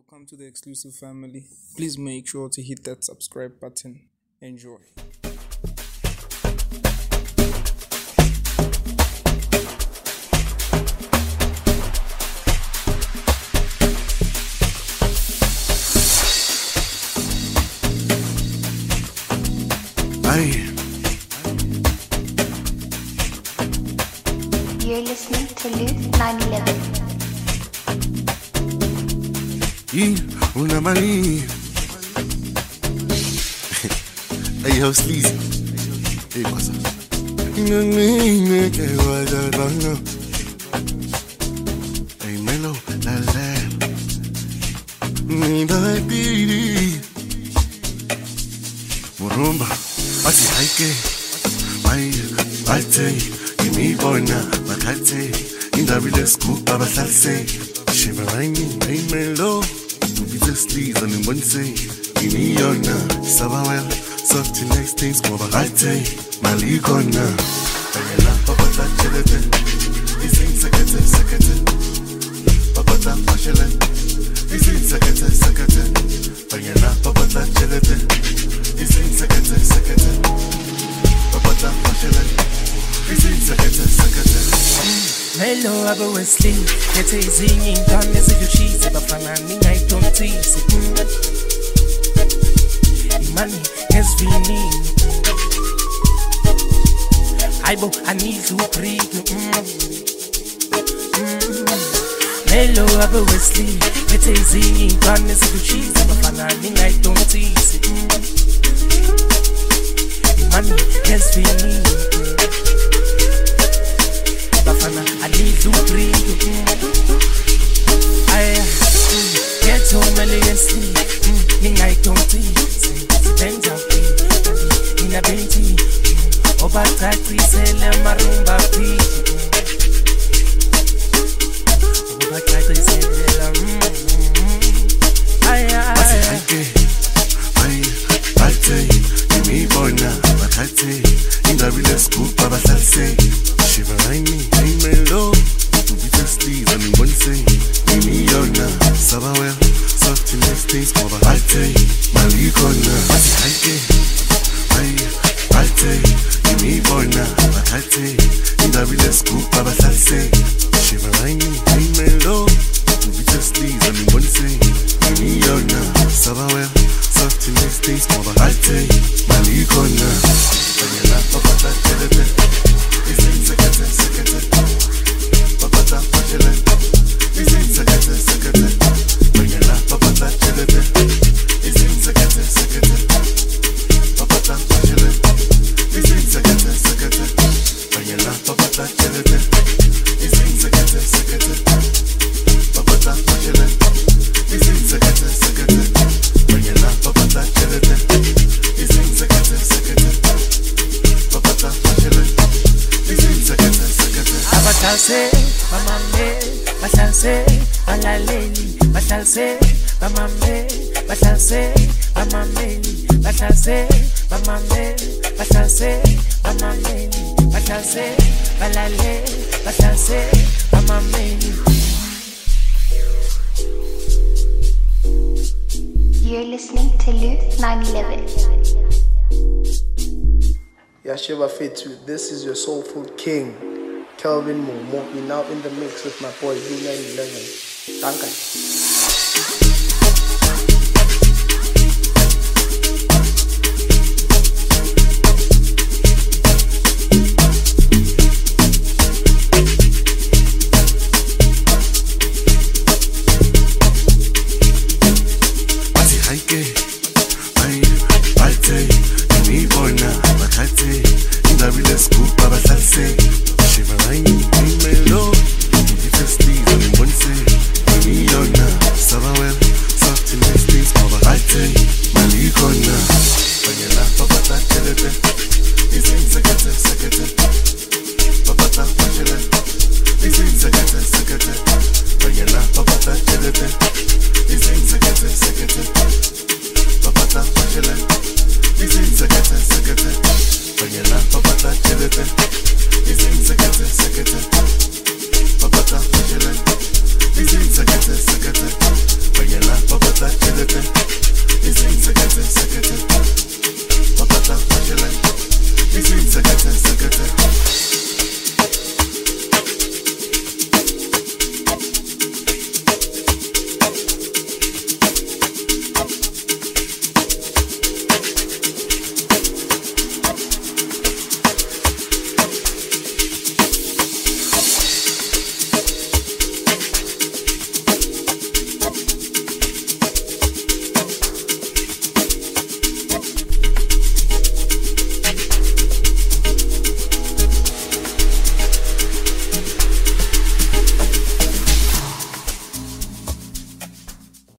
Welcome to the exclusive family. Please make sure to hit that subscribe button. Enjoy. You're listening to Luke 911. Una mani. Hey, yo, Sleazy. Hey, what's up? Hey, Melo, la la. Murumba, Ati Haike. Alte, Yimi Bona, Makate, Indabile Scoop, Baba Salse, Shivarani, hey Melo. The sleeves and in one say, Iniona, Sabawell, soft next things, Mobalite, Maligona, Ayala, Papa Chilete, is in Secretary, Papa Pashalan, is in Secretary, Ayala, Papa Chilete, is in Secretary, Papa Pashalan, is in Secretary. Melo abo Wesley, yete izingi ngane zijuchizi bafana ninga itontizi. Imani hezvini. Aibo anizu prigu. Melo abo Wesley, yete izingi ngane zijuchizi bafana ninga itontizi. Imani hezvini. I need to breathe. I get so many sleep. I don't see. Depends on me. In a binti. Over taxi, sell a marumba fee. Over taxi, sell a I say, give me boy now, but I say, in the real school, Baba Salse. Shivarani, hey Melo, to be the sleeves and in one say, Iniona, Sabawell, soft next things, Mobalite, Maligona, I say, give me boy now, but I say, in the real school, Baba Salse. Shivarani, hey Melo, to be the sleeves and in one say, Iniona, Sabawell, soft next things, Mobalite, Maligona, Ayala, Papa Chilete. Is in second. Papa Pashalan. Is in second. Bayala, Papa Chilete. Is in second. Papa Pashalan. Is in second. Bayala, Papa Chilete. Is in second. Papa Pashalan. Is in second. Bayala, Papa Chilete. Is in second. Papa Pashalan. Bashalse, mamame, bashalse, balaleli, bashalse, mamame, bashalse, mamameli, bashalse, mamame, bashalse, mamameli, bashalse, balale, bashalse, mamameli. You're listening to Luke 911. Yashiva Fetu, this is your soulful king, Kelvin Momo. You're now in the mix with my boy, Blue 911. Thank you.